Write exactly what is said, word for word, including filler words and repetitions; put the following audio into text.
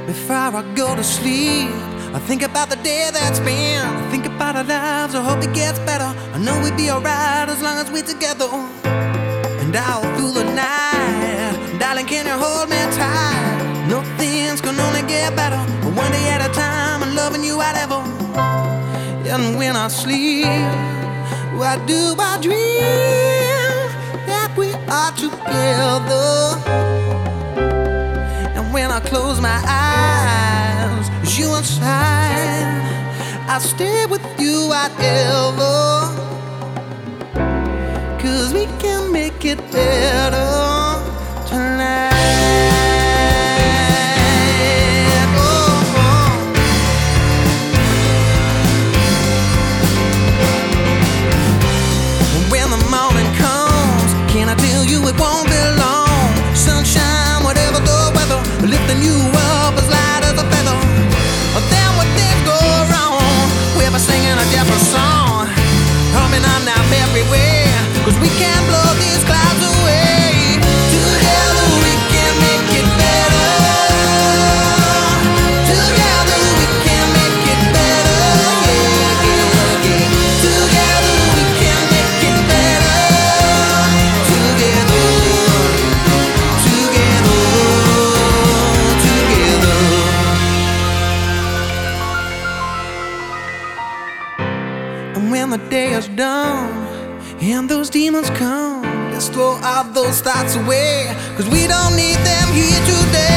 Before I go to sleep, I think about the day that's been. I think about our lives, I hope it gets better. I know we'll be alright as long as we're together. And all through the night, darling, can you hold me tight? No, things can only get better, one day at a time, I'm loving you whatever. And when I sleep, why do I dream that we are together? And when I close my eyes, you inside, I stay with you whatever. Cause we can make it better tonight. It won't be long. Sunshine, whatever the weather, lifting you up as light as a feather. Then when things go wrong, we'll be singing a different song, humming on now everywhere. Cause we can blow these clouds away. Together we can make it better. Together we can make it better. Yeah, yeah, yeah. Together we can make it better. And when the day is done and those demons come, let's throw all those thoughts away. Cause we don't need them here today.